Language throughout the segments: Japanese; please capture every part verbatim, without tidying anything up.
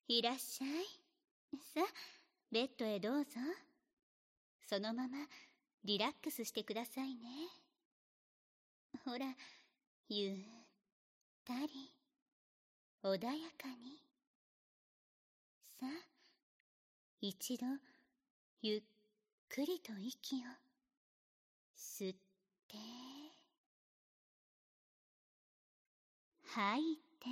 いらっしゃい。さあ、ベッドへどうぞ。そのままリラックスしてくださいね。ほら、ゆったり、穏やかに。さあ、一度、ゆっくりと息を吸って、吐いて、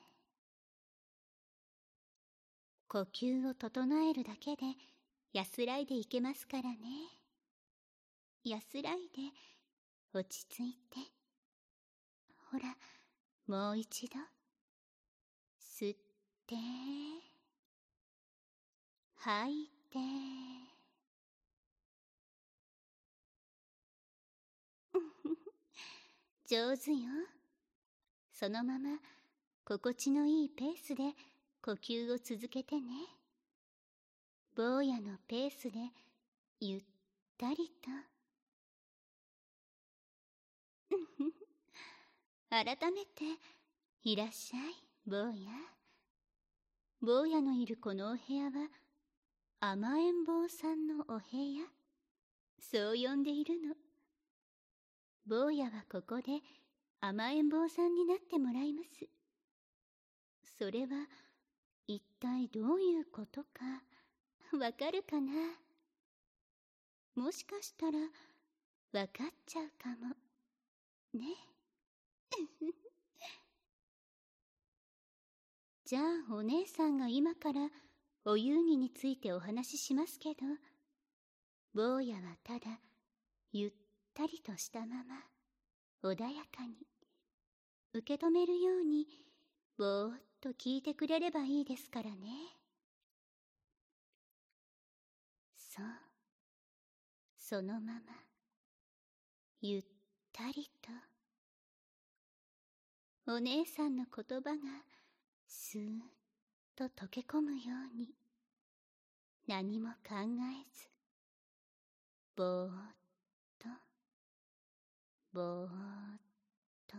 呼吸を整えるだけで安らいでいけますからね。安らいで落ち着いて。ほら、もう一度吸って吐いて上手よ。そのまま心地のいいペースで呼吸を続けてね。坊やのペースでゆったりと。改めていらっしゃい、坊や。坊やのいるこのお部屋は甘えん坊さんのお部屋、そう呼んでいるの。坊やはここで甘えん坊さんになってもらいます。それは一体どういうことかわかるかな。もしかしたらわかっちゃうかもね。じゃあお姉さんが今からお遊戯についてお話ししますけど、坊やはただゆったりとしたまま穏やかに受け止めるようにぼーっと聞いてくれればいいですからね。そう、そのままゆったりと。お姉さんの言葉がスーッと溶け込むように、何も考えずぼーっとぼーっと、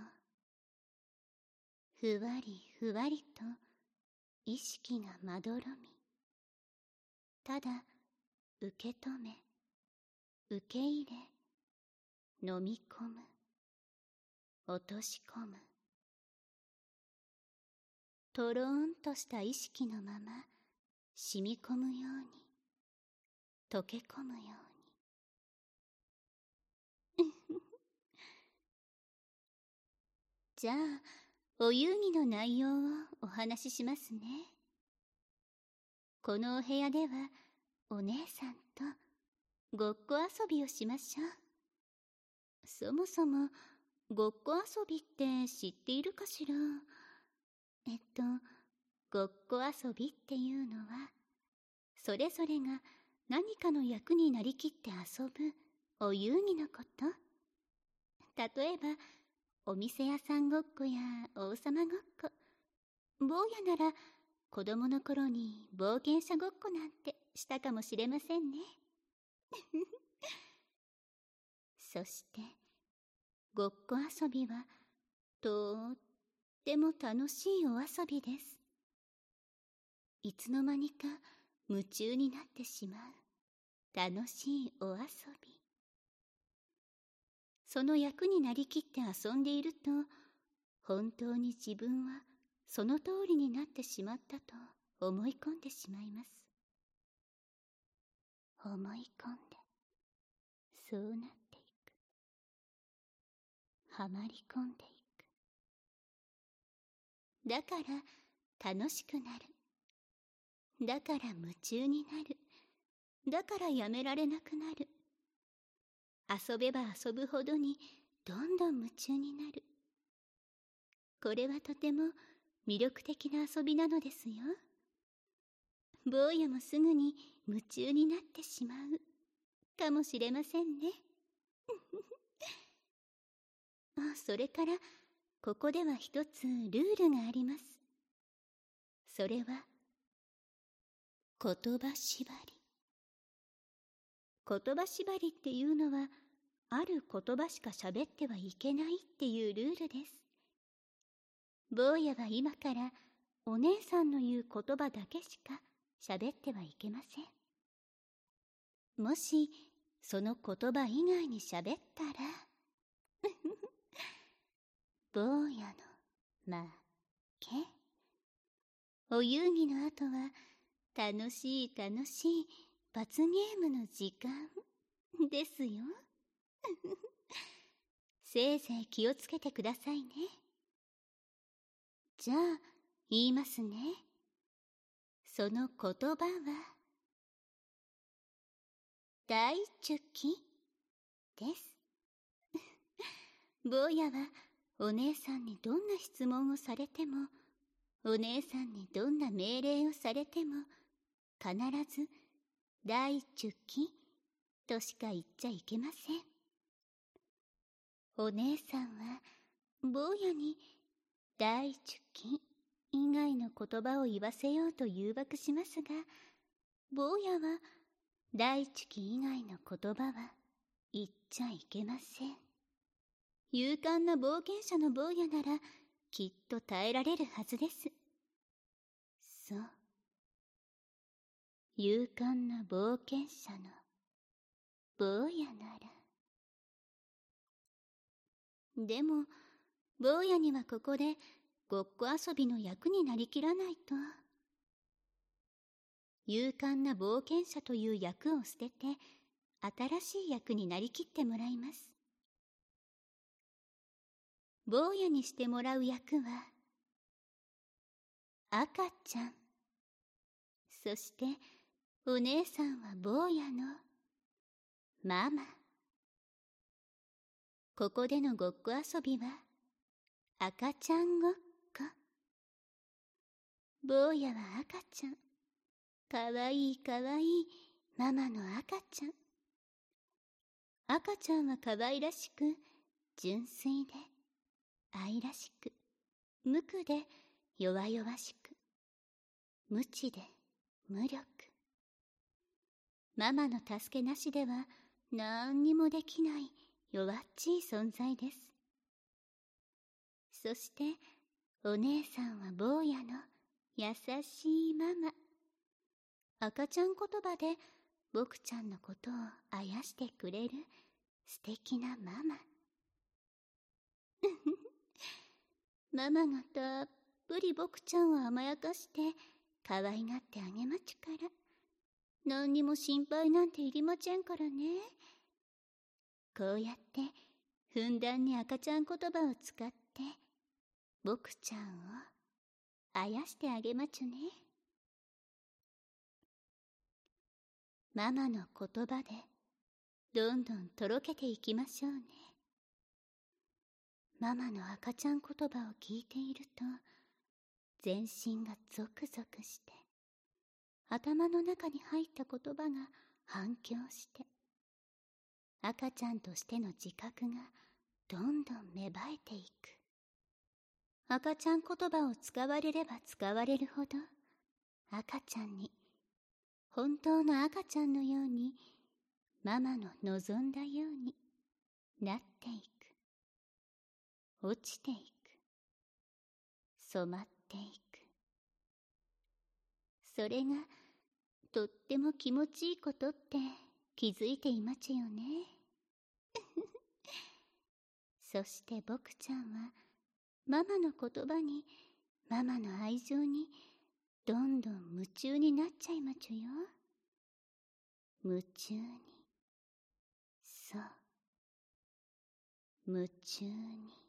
ふわりふわりと意識がまどろみ、ただ受け止め、受け入れ、飲み込む、落とし込む。とろーんとした意識のまま染み込むように、溶け込むように。じゃあ、お遊戯の内容をお話ししますね。このお部屋では、お姉さんとごっこ遊びをしましょう。そもそも、ごっこ遊びって知っているかしら？えっと、ごっこ遊びっていうのは、それぞれが何かの役になりきって遊ぶお遊戯のこと。例えば、お店屋さんごっこや王様ごっこ。坊やなら子供の頃に冒険者ごっこなんてしたかもしれませんね。そしてごっこ遊びはとっても楽しいお遊びです。いつの間にか夢中になってしまう楽しいお遊び。その役になりきって遊んでいると、本当に自分はその通りになってしまったと思い込んでしまいます。思い込んで、そうなっていく。はまり込んでいく。だから楽しくなる。だから夢中になる。だからやめられなくなる。遊べば遊ぶほどにどんどん夢中になる。これはとても魅力的な遊びなのですよ。坊やもすぐに夢中になってしまうかもしれませんね。あ、それからここでは一つルールがあります。それは言葉縛り。言葉縛りっていうのは、ある言葉しか喋ってはいけないっていうルールです。坊やは今からお姉さんの言う言葉だけしか喋ってはいけません。もしその言葉以外に喋ったら坊やの負け。お遊戯の後は楽しい楽しい罰ゲームの時間ですよせいぜい気をつけてくださいね。じゃあ言いますね。その言葉は大チュキです坊やはお姉さんにどんな質問をされても、お姉さんにどんな命令をされても、必ず大チュキとしか言っちゃいけません。お姉さんは坊やに大チュキ以外の言葉を言わせようと誘惑しますが、坊やは大チュキ以外の言葉は言っちゃいけません。勇敢な冒険者の坊やならきっと耐えられるはずです。そう、勇敢な冒険者の坊やなら。でも坊やにはここでごっこ遊びの役になりきらないと。勇敢な冒険者という役を捨てて新しい役になりきってもらいます。坊やにしてもらう役は赤ちゃん。そしてお姉さんは坊やのママ。ここでのごっこ遊びは赤ちゃんごっこ。坊やは赤ちゃん。かわいいかわいいママの赤ちゃん。赤ちゃんはかわいらしく、純粋で愛らしく、無垢で弱々しく、無知で無力。ママの助けなしではなんにもできない弱っちい存在です。そしてお姉さんは坊やの優しいママ。赤ちゃん言葉で僕ちゃんのことをあやしてくれる素敵なママママがたっぷり僕ちゃんを甘やかして可愛がってあげまちゅから、何にも心配なんていりまちゃんからね。こうやってふんだんに赤ちゃん言葉を使って僕ちゃんをあやしてあげまちゅね。ママの言葉でどんどんとろけていきましょうね。ママの赤ちゃん言葉を聞いていると全身がゾクゾクして、頭の中に入った言葉が反響して、赤ちゃんとしての自覚がどんどん芽生えていく。赤ちゃん言葉を使われれば使われるほど、赤ちゃんに本当の赤ちゃんのように、ママの望んだようになっていく。落ちていく。染まっていく。それがとっても気持ちいいことって気づいていまちゅよねそして僕ちゃんはママの言葉に、ママの愛情にどんどん夢中になっちゃいまちゅよ。夢中に。そう、夢中に。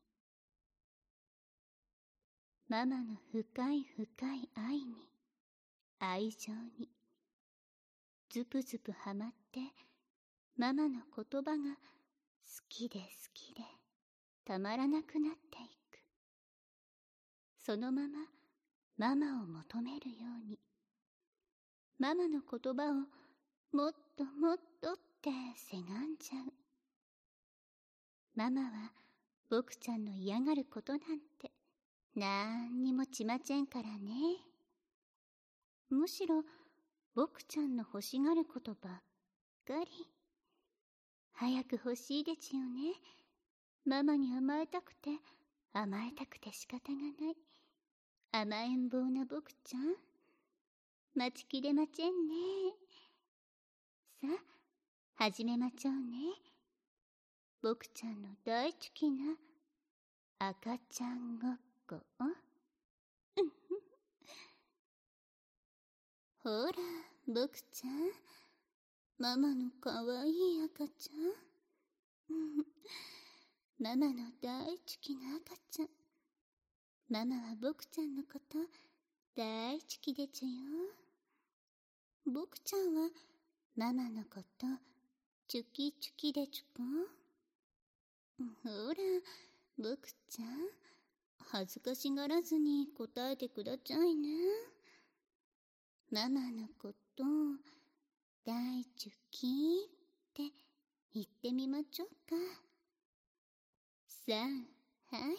ママの深い深い愛に、愛情にズプズプはまって、ママの言葉が好きで好きでたまらなくなっていく。そのままママを求めるように、ママの言葉をもっともっとってせがんじゃう。ママは僕ちゃんの嫌がることなんてなんにもちまちぇんからね。むしろ僕ちゃんの欲しがることばっかり。早く欲しいでちゅよね。ママに甘えたくて甘えたくて仕方がない。 甘えん坊な僕ちゃん、待ちきれまちぇんね。さあ、始めまちょうね。僕ちゃんの大好きな赤ちゃんごっこ。ほら、僕ちゃん、ママのかわいい赤ちゃん。ママの大好きな赤ちゃん。ママは僕ちゃんのこと大好きでちゅよ。僕ちゃんはママのことチュキチュキでちゅか。ほら、僕ちゃん、恥ずかしがらずに答えてくだちゃいね。ママのこと大チュキって言ってみまちょうか。さあ、はい。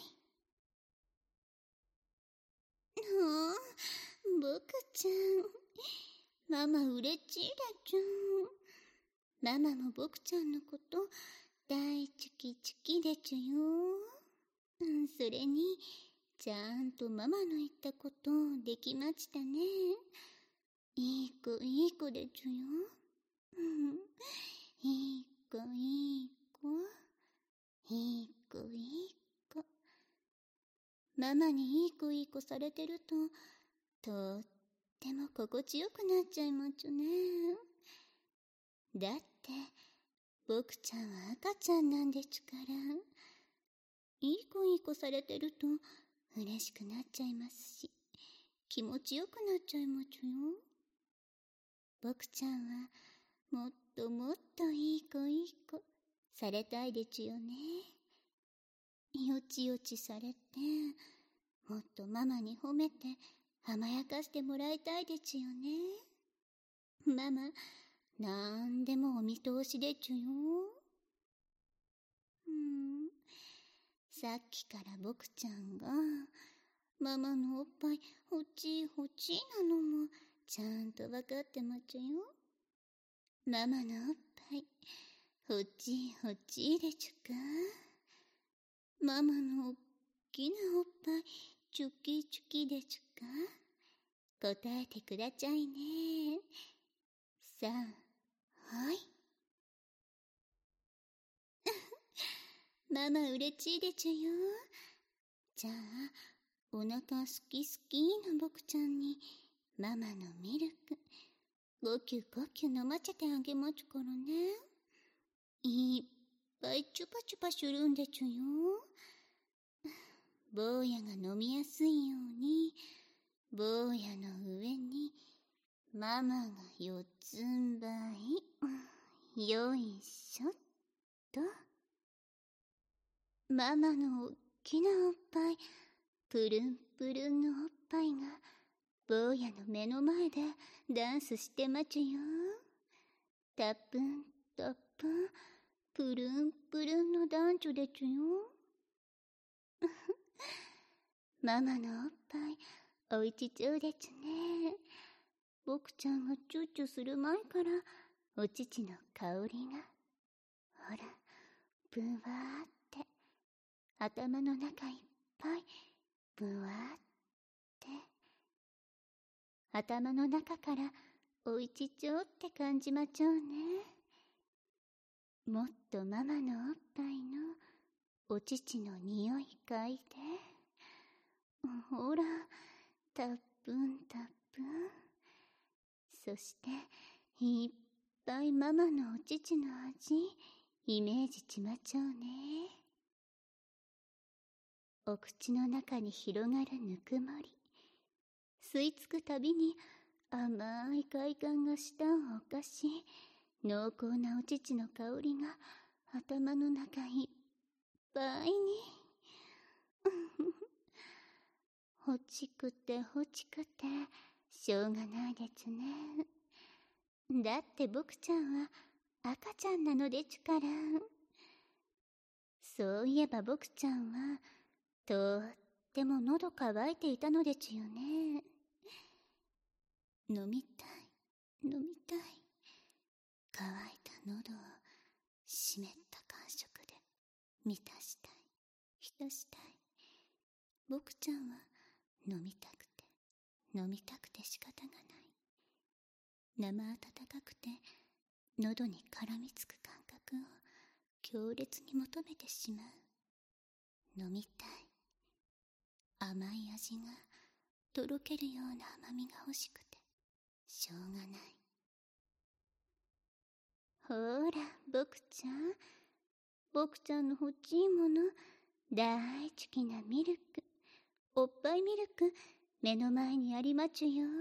はあ、僕ちゃん、ママうれちいだちゅん。ママも僕ちゃんのこと大チュキチュキでちゅよ。それにちゃんとママの言ったことできましたね。いい子いい子でちゅよ。いい子いい子いい子いい子。ママにいい子いい子されてるととっても心地よくなっちゃいまちゅね。だって僕ちゃんは赤ちゃんなんでちゅから、いい子いい子されてると嬉しくなっちゃいますし、気持ちよくなっちゃいまちゅよ。僕ちゃんはもっともっといい子いい子されたいでちゅよね。よちよちされて、もっとママに褒めて甘やかしてもらいたいでちゅよね。ママ、なんでもお見通しでちゅよ。うん、さっきから僕ちゃんがママのおっぱいほちほちなのもちゃんとわかってまちゅよ。ママのおっぱいほちほちでちゅか。ママのおっきなおっぱいチュキチュキでちゅか。答えてくだちゃいね。さあ、はい。ママうれちいでちゅよ。じゃあ、お腹すきすきの僕ちゃんにママのミルクごきゅごきゅ飲ませてあげまちゅからね。いっぱいチュパチュパするんでちゅよ。坊やが飲みやすいように坊やの上にママが四つん這い。よいしょっと。ママのおっきなおっぱい、プルンプルンのおっぱいが坊やの目の前でダンスしてまちゅよ。タップンタップン、プルンプルンのダンチョでちゅよ。ママのおっぱいおいちちょうでちゅね。僕ちゃんがチューチューする前からお乳の香りがほらぶわーって頭の中いっぱいぶわーって頭の中からおいちちょうって感じまちょうね。もっとママのおっぱいのお乳の匂い嗅いで。ほら、たっぷんたっぷん。そしていっぱいママのお乳の味イメージちまちょうね。お口の中に広がるぬくもり、吸い付くたびに甘い快感が舌を犯し、濃厚なお乳の香りが頭の中いっぱいに。ほちくてほちくてしょうがないでちゅね。だって僕ちゃんは赤ちゃんなのでちゅから。そういえば僕ちゃんはとっても喉乾いていたのでちゅよね。飲みたい飲みたい、乾いた喉を湿った感触で満たしたい浸したい。僕ちゃんは飲みたくて飲みたくて仕方がない。生温かくて喉に絡みつく感覚を強烈に求めてしまう。飲みたい。甘い味がとろけるような甘みが欲しくてしょうがない。ほーら、僕ちゃん。僕ちゃんの欲しいもの、大好きなミルク、おっぱいミルク、目の前にありまちゅよ。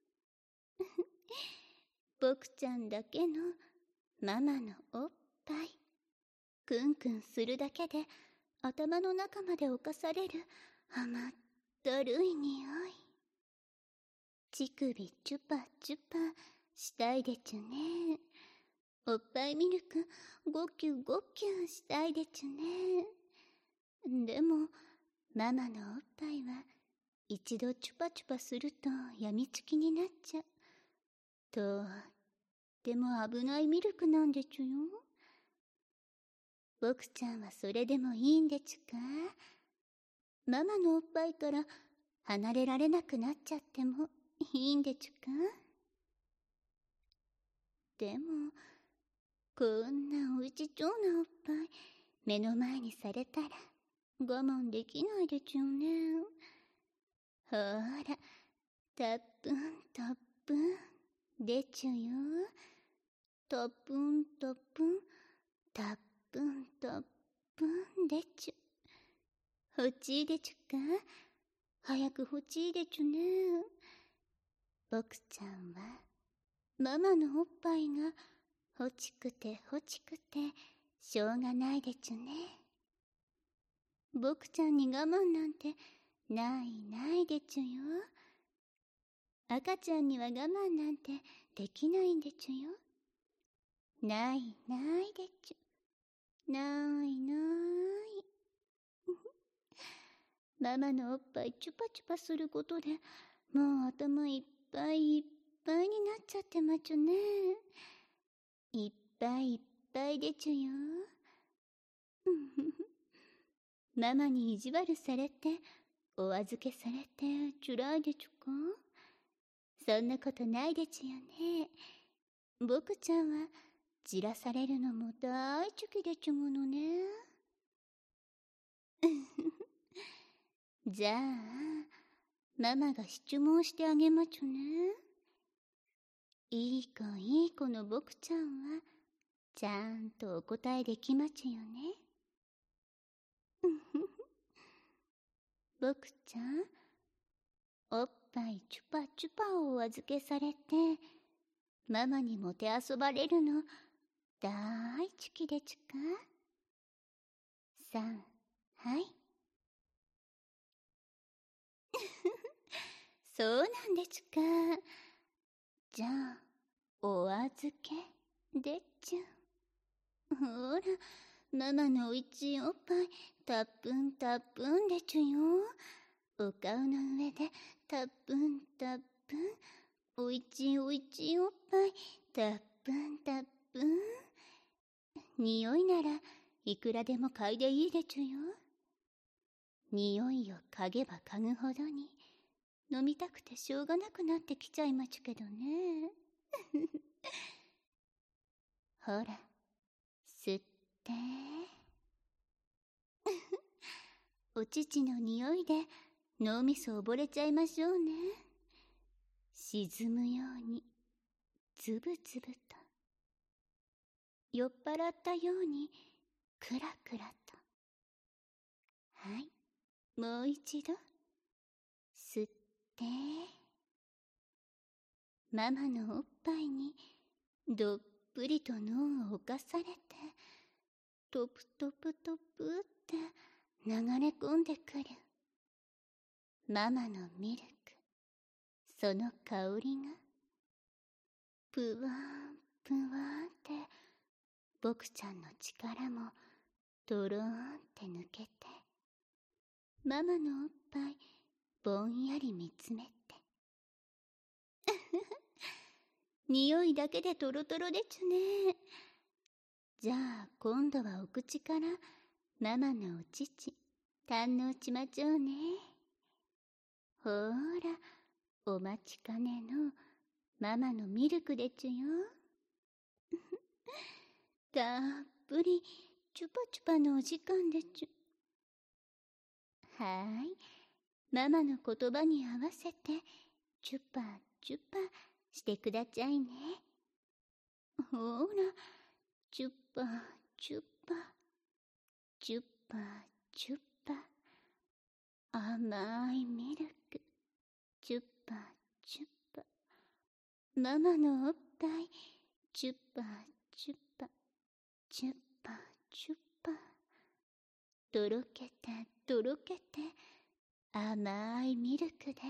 僕ちゃんだけのママのおっぱい。クンクンするだけで頭の中まで侵される甘ったるい匂い。乳首チュパチュパしたいでちゅね。おっぱいミルクゴキュゴキュしたいでちゅね。でもママのおっぱいは一度チュパチュパするとやみつきになっちゃう。とっても危ないミルクなんでちゅよ。僕ちゃんはそれでもいいんでちゅか。ママのおっぱいから離れられなくなっちゃってもいいんでちゅか。でもこんなおいしそうなおっぱい目の前にされたら我慢できないでちゅね。ほーら、たっぷんたっぷんでちゅよ。たっぷんたっぷんたっぷんたっぷんでちゅ。欲しいでちゅか。早く欲しいでちゅね。僕ちゃんはママのおっぱいが欲しくて欲しくてしょうがないでちゅね。僕ちゃんに我慢なんてないないでちゅよ。赤ちゃんには我慢なんてできないんでちゅよ。ないないでちゅ。ないない。ママのおっぱいチュパチュパすることでもう頭いっぱいいっぱいになっちゃってまちゅね。いっぱいいっぱいでちゅよ。ママに意地悪されてお預けされてつらいでちゅか。そんなことないでちゅよね。僕ちゃんはじらされるのも大好きでちゅものね。じゃあママが質問してあげまちゅね。いい子いい子の僕ちゃんはちゃんとお答えできまちゅよね。僕ちゃん、おっぱいチュパチュパをお預けされてママにもてあそばれるの大好きでちゅか。さん、はい。そうなんでちゅか。じゃあお預けでちゅ。ほら、ママのおいちいおっぱいたっぷんたっぷんでちゅよ。お顔の上でたっぷんたっぷん、おいちいおいちいおっぱいたっぷんたっぷん。匂いならいくらでも嗅いでいいでちゅよ。匂いを嗅げば嗅ぐほどに飲みたくてしょうがなくなってきちゃいまちゅけどね。ほら、吸ってお乳の匂いで脳みそ溺れちゃいましょうね。沈むようにつぶつぶと、酔っ払ったようにクラクラと。はい、もう一度吸って、ママのおっぱいにどっぷりと脳を侵されてトプトプトプって流れ込んでくるママのミルク。その香りがぷわーんぷわーんって僕ちゃんの力もドローンって抜けて、ママのおっぱいぼんやり見つめて匂いだけでトロトロでちゅね。じゃあ今度はお口からママのお乳堪能ちまちょうね。ほーら、 お待ちかねのママのミルクでちゅよ。たっぷりチュパチュパのお時間でちゅ。はーい。ママの言葉に合わせてチュパチュパしてくだちゃいね。ほら、チュパチュパ、チュパチュパ。甘いミルク、チュパチュパ。ママのおっぱい、チュパチュパ、チュパチュパ。とろけてとろけて、甘いミルクで、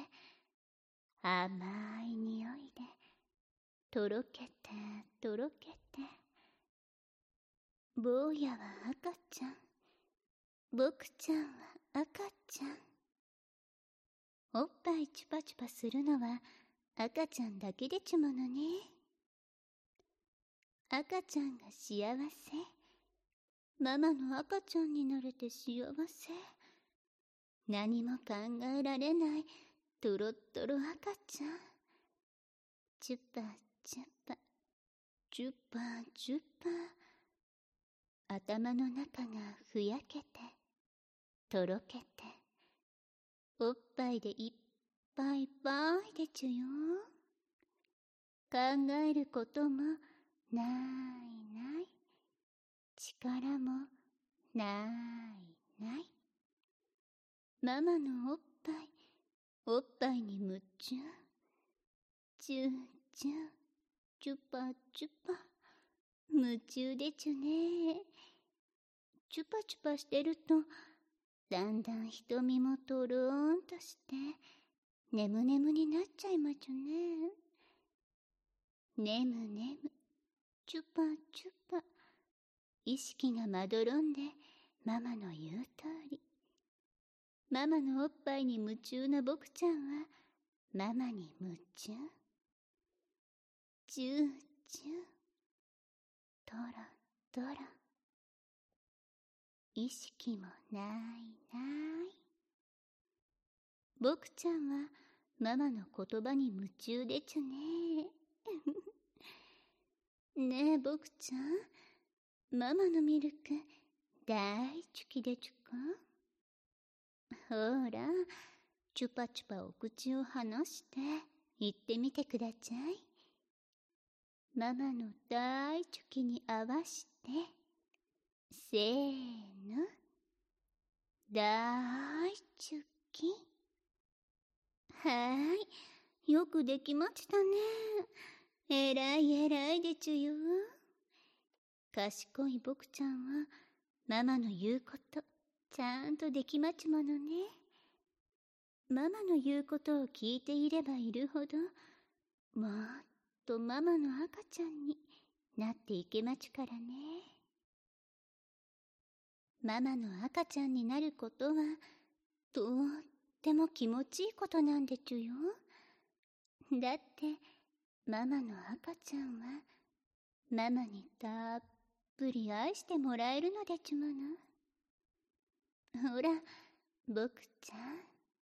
甘い匂いで、とろけてとろけて。坊やは赤ちゃん、僕ちゃんは赤ちゃん。おっぱいチュパチュパするのは赤ちゃんだけでちゅものね。赤ちゃんが幸せ。ママの赤ちゃんになれて幸せ。何も考えられないとろっとろ赤ちゃん。チュパチュパ、チュパチュパ。頭の中がふやけて、とろけて、おっぱいでいっぱいいっぱいでちゅよ。考えることもないない。力もないない。ママのおっぱい、おっぱいに夢中。チューチュー、チュパチュパ。夢中でちゅね。チュパチュパしてると、だんだん瞳もとろーんとして、眠眠になっちゃいまちゅね。ねむねむ、チュパチュパ。意識がまどろんで、ママの言うとおり。ママのおっぱいに夢中な僕ちゃんは、ママに夢中。チューチュー、トロトロ。意識もないない。僕ちゃんはママの言葉に夢中でちゅね。ねえ僕ちゃん、ママのミルク大好きでちゅか？ほら、チュパチュパお口を離して言ってみてくだちゃい。ママの大チュキに合わして、せーの、大チュキ。はーい、よくできましたね。えらいえらいでちゅよ。賢い僕ちゃんはママの言うことちゃんとできまちゅものね。ママの言うことを聞いていればいるほど、もっとママの赤ちゃんになっていけまちゅからね。ママの赤ちゃんになることはとっても気持ちいいことなんでちゅよ。だってママの赤ちゃんはママにたっぷり愛してもらえるのでちゅもの。ほら僕ちゃん、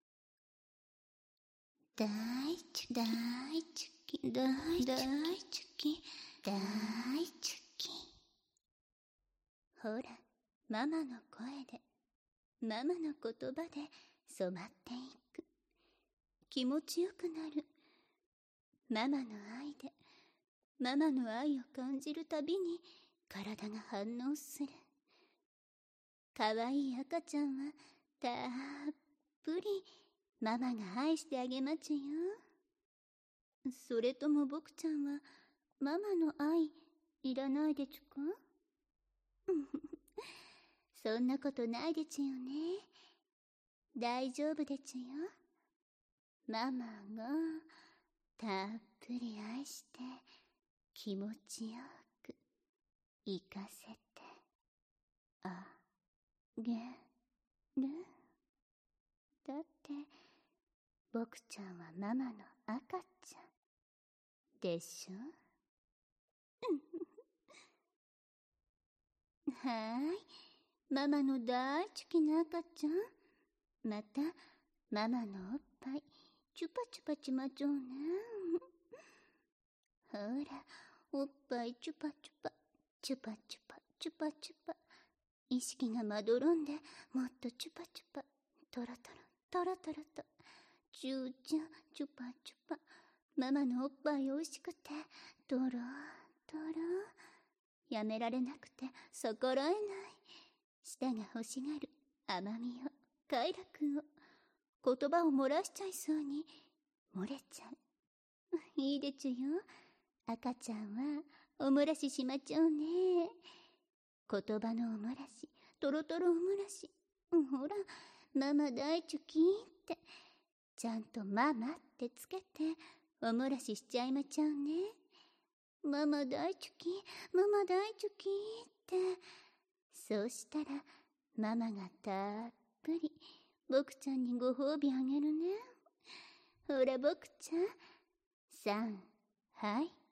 大チュ大チュキ大チュキ大チュキ。ほらママの声で、ママの言葉で染まっていく。気持ちよくなる。ママの愛で、ママの愛を感じるたびに体が反応する。かわいい赤ちゃんはたっぷりママが愛してあげまちゅよ。それとも僕ちゃんはママの愛いらないでちゅか？そんなことないでちゅよね。大丈夫でちゅよ。ママがたっぷり愛して気持ちよく生かせてあげる。だって僕ちゃんはママの赤ちゃんでしょ。はーい、ママの大好きな赤ちゃん。またママのおっぱいチュパチュパちまちょうね。ほら、おっぱいチュパチュパ、チュパチュパ、チュパチュパ。意識がまどろんで、もっとチュパチュパ、トロトロ、トロトロと。チューチュー、チュパチュパ。ママのおっぱいおいしくて、トロトロ。やめられなくて逆らえない。舌が欲しがる甘みを、快楽を。言葉を漏らしちゃいそうに漏れちゃう。いいでちゅよ。赤ちゃんはおもらししまちゃうね。言葉のおもらし、トロトロおもらし。ほら、ママ大チュキーって。ちゃんとママってつけておもらししちゃいまちゃうね。ママ大チュキー、ママ大チュキーって。そうしたらママがたっぷり僕ちゃんにご褒美あげるね。ほら僕ちゃん、さん、はい。